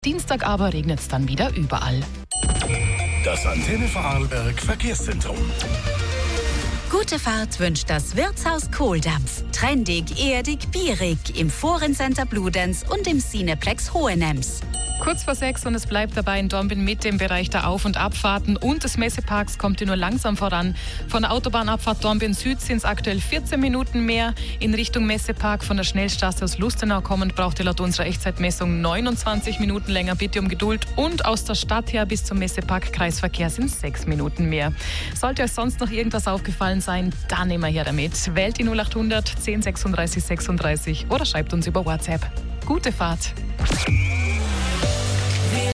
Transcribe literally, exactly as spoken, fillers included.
Dienstag aber regnet es dann wieder überall. Das Antenne Vorarlberg Verkehrszentrum. Gute Fahrt wünscht das Wirtshaus Kohldampf. Trendig, erdig, bierig im Forencenter Bludenz und im Cineplex Hohenems. Kurz vor sechs und es bleibt dabei in Dornbirn Mitte im Bereich der Auf- und Abfahrten und des Messeparks kommt ihr nur langsam voran. Von der Autobahnabfahrt Dornbirn Süd sind es aktuell vierzehn Minuten mehr. In Richtung Messepark von der Schnellstraße aus Lustenau kommend braucht ihr laut unserer Echtzeitmessung neunundzwanzig Minuten länger. Bitte um Geduld. Und aus der Stadt her bis zum Messepark Kreisverkehr sind es sechs Minuten mehr. Sollte euch sonst noch irgendwas aufgefallen sein, dann nehmen wir her damit. Wählt die null acht hundert zehn sechsunddreißig sechsunddreißig oder schreibt uns über WhatsApp. Gute Fahrt!